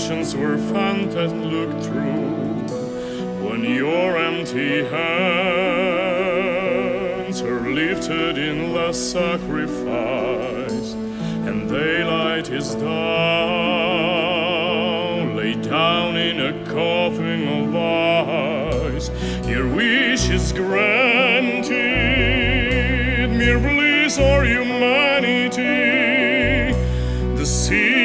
passions were found and looked through. When your empty hands are lifted in last sacrifice, and daylight is down, lay down in a coffin of ice, your wish is granted, mere bliss or humanity. The sea